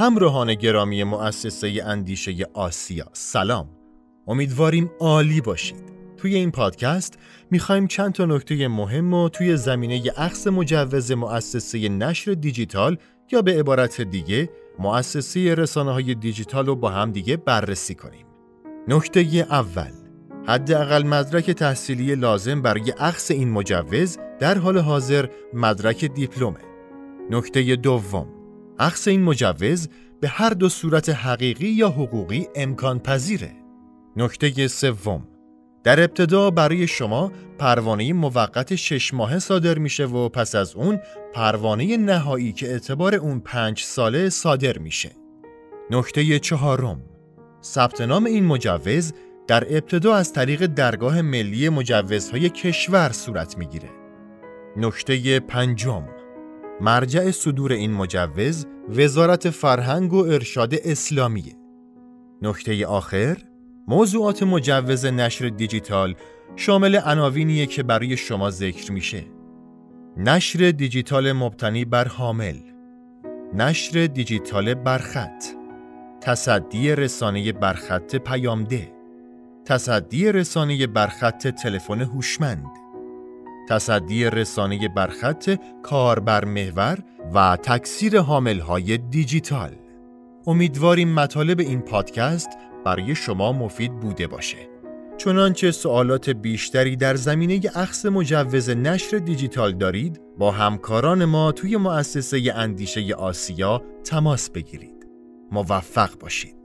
همراهان گرامی مؤسسه اندیشه آسیا، سلام. امیدواریم عالی باشید. توی این پادکست میخوایم چند تا نکته مهم رو توی زمینه اخذ مجوز مؤسسه نشر دیجیتال یا به عبارت دیگه مؤسسه رسانه‌های دیجیتال رو با هم دیگه بررسی کنیم. نکته اول، حداقل مدرک تحصیلی لازم برای اخذ این مجوز در حال حاضر مدرک دیپلمه. نکته دوم، اخذ این مجوز به هر دو صورت حقیقی یا حقوقی امکان پذیره. نکته سوم، در ابتدا برای شما پروانه موقت 6 ماهه صادر میشه و پس از اون پروانه نهایی که اعتبار اون 5 ساله صادر میشه. نکته چهارم، ثبت نام این مجوز در ابتدا از طریق درگاه ملی مجوزهای کشور صورت میگیره. نکته پنجم، مرجع صدور این مجوز وزارت فرهنگ و ارشاد اسلامیه. نکته آخر، موضوعات مجوز نشر دیجیتال شامل عناوینیه که برای شما ذکر میشه: نشر دیجیتال مبتنی بر حامل، نشر دیجیتال برخط، تصدی رسانه برخط پیامده، تصدی رسانه برخط تلفن هوشمند، تصدی رسانه برخط کاربرمحور و تکثیر حامل‌های دیجیتال. امیدواریم مطالب این پادکست برای شما مفید بوده باشه. چنانچه سوالات بیشتری در زمینه اخذ مجوز نشر دیجیتال دارید، با همکاران ما توی مؤسسه اندیشه آسیا تماس بگیرید. موفق باشید.